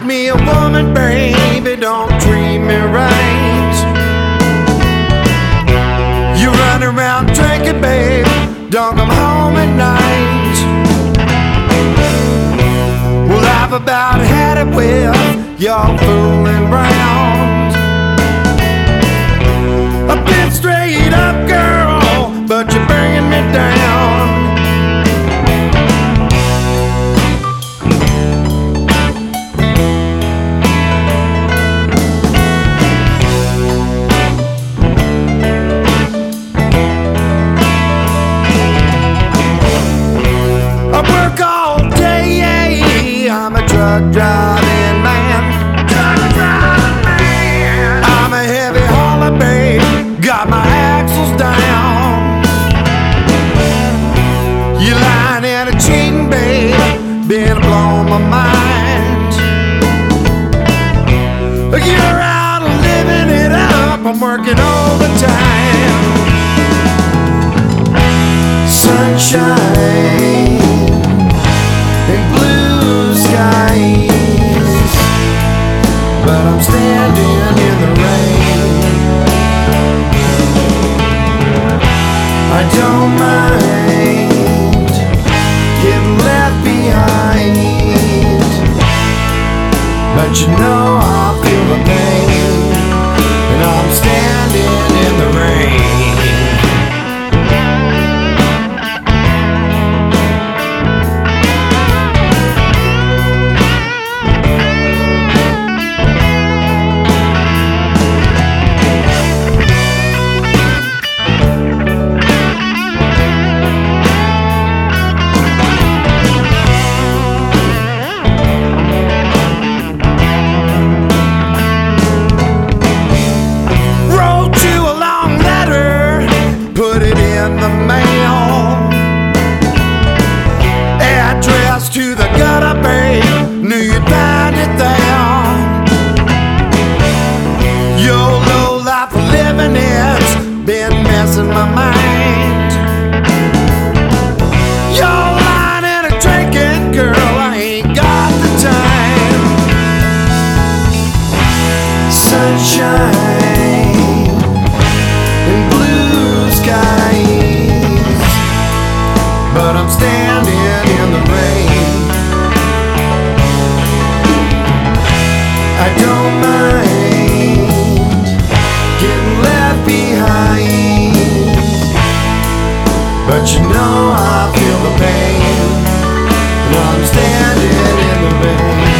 me a woman, baby, don't treat me right. You run around drinking, babe, don't come home at night. Well, I've about had it with y'all fooling round. I've been straight up, girl, but you're bringing me down. I work all day, I'm a truck driving man. I'm a heavy hauler, babe, got my axles down. You lying and a cheating, babe, been blowing my mind. You're out living it up, I'm working overtime. Sunshine and blue skies, but I'm standing in the rain. I don't mind getting left behind, but you know I feel the pain, and I'm standing in the rain. In the mail, address to the gutter, babe, knew you'd find it there. Your low life of living, it's been messing my mind. You're lying and a drinking, girl, I ain't got the time. Sunshine and blue skies, but I'm standing in the rain. I don't mind getting left behind, but you know I feel the pain, and I'm standing in the rain.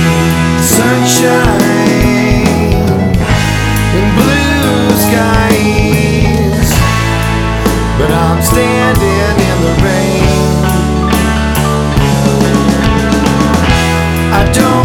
Sunshine and blue skies, but I'm standing in the rain. I don't